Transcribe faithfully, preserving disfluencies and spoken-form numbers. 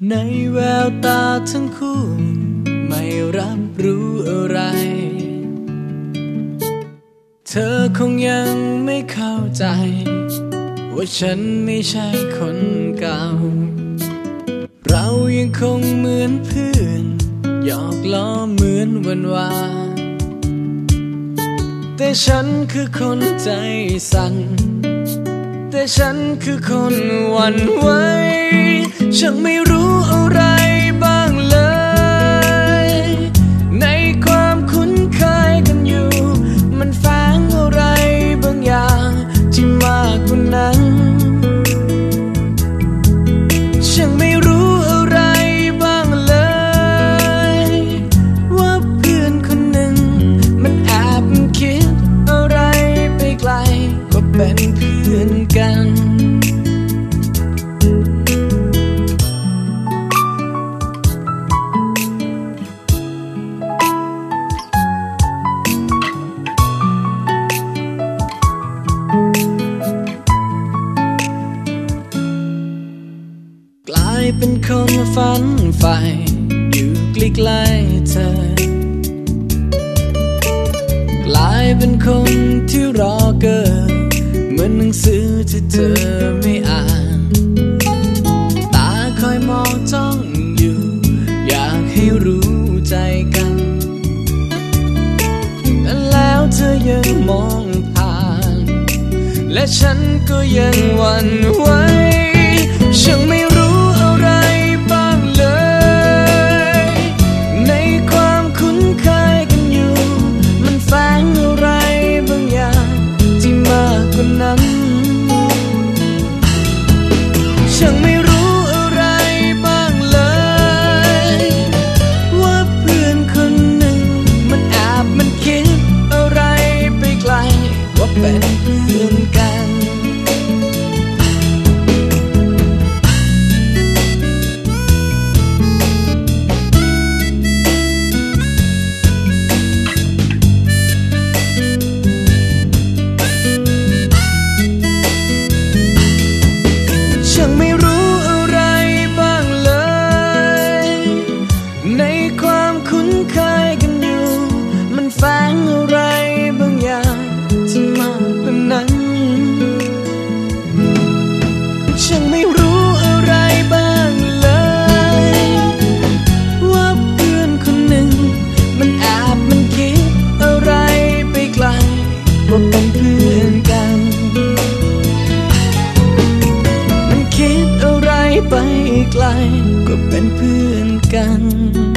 ในแววตาทั้งคู่ไม่รับรู้อะไรเธอคงยังไม่เข้าใจว่าฉันไม่ใช่คนเก่าเรายังคงเหมือนเพื่อนหยอกล้อเหมือนวันวานแต่ฉันคือคนใจสั่นแต่ฉันคือคนหวั่นไหวฉันไม่รู้อะไรบ้างเลยในความคุ้นเคยกันอยู่มันแฝงอะไรบางอย่างที่มากกว่านั้นฉันไม่รู้อะไรบ้างเลยว่าเพื่อนคนหนึ่งมันแอบคิดอะไรไปไกลก็เป็นเพื่อนกันกลายเป็นคนฝันใฝ่อยู่ใกล้ๆเธอกลายเป็นคนที่รอเกินเหมือนหนังสือที่เธอไม่อ่านตาคอยมองจ้องอยู่อยากให้รู้ใจกันแต่แล้วเธอยังมองผ่านและฉันก็ยังหวั่นไหวฉันไม่รู้อะไรบ้างเลยในความคุ้นเคยกันอยู่มันแฝงอะไรบางอย่างที่มากกว่านั้นฉันไม่รู้อะไรบ้างเลยว่าเพื่อนคนหนึ่งมันแอบมันคิดอะไรไปไกลว่าเป็นเพื่อนกันฉันไม่รู้อะไรบ้างเลยในความคุ้นเคยกันอยู่มันแฝงอะไรบางอย่างที่มากกว่านั้นฉันไม่รู้อะไรบ้างเลยว่าเพื่อนคนหนึ่งมันแอบมันคิดอะไรไปไกลว่าเป็นเพื่อนกันคิดอะไรไปไกลก็เป็นเพื่อนกัน